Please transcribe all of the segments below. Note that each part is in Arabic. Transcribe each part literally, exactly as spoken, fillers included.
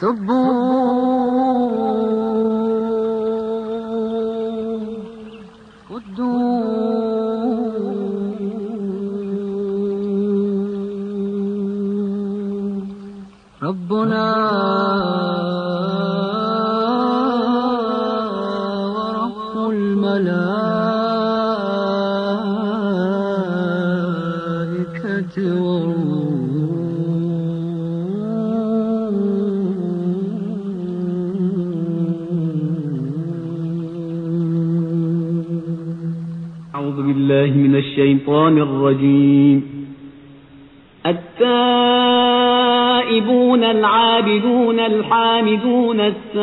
ربنا ورب الملائكة والروح أعوذ بالله من الشيطان الرجيم. التائبون العابدون الحامدون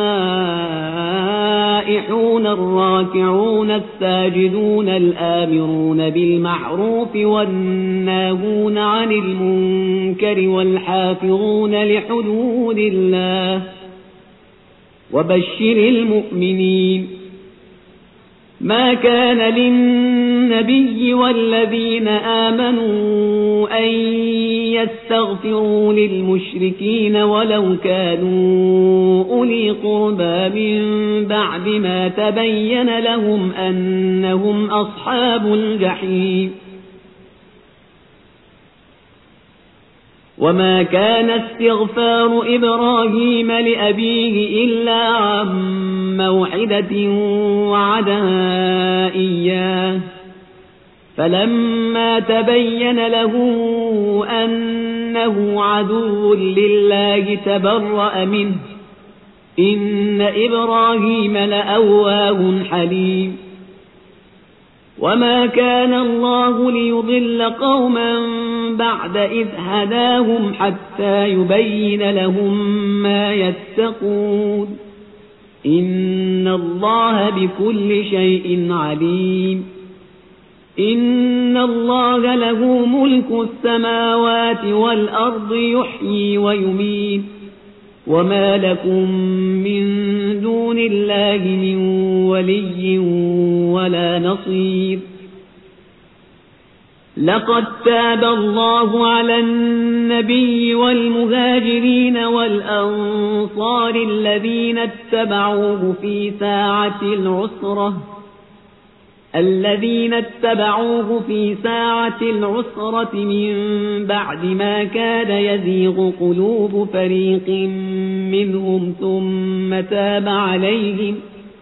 السائحون الراكعون الساجدون الآمرون بالمعروف والناهون عن المنكر والحافظون لحدود الله وبشر المؤمنين. ما كان للنبي والذين آمنوا أن يستغفروا للمشركين ولو كانوا أولي قربى من بعد ما تبين لهم أنهم أصحاب الجحيم. وما كان استغفار إبراهيم لأبيه إلا عن موعدة وعدها إياه فلما تبين له أنه عدو لله تبرأ منه إن إبراهيم لأواه حليم. وما كان الله ليضل قوما بعد إذ هداهم حتى يبين لهم ما يتقون إن الله بكل شيء عليم. إن الله له ملك السماوات والأرض يحيي ويميت وما لكم من دون الله من ولي ولا نصير. لقد تاب الله على النبي والمهاجرين والأنصار الذين اتبعوه في ساعة العسرة الذين اتبعوه في ساعة العسرة من بعد ما كاد يزيغ قلوب فريق منهم ثم تاب عليهم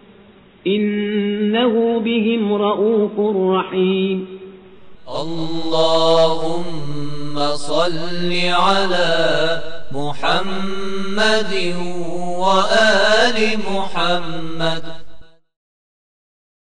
إنه بهم رؤوف رحيم. اللهم صل على محمد وآل محمد